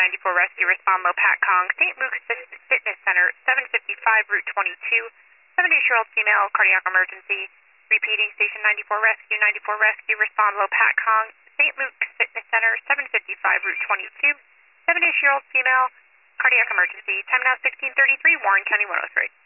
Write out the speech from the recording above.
94 Rescue, respond low Pat Kong, St. Luke's Fitness Center, 755 Route 22, 78-year-old female, cardiac emergency. Repeating, Station 94 Rescue, respond low Pat Kong, St. Luke's Fitness Center, 755 Route 22, 78-year-old female, cardiac emergency. Time now 16:33, Warren County 103.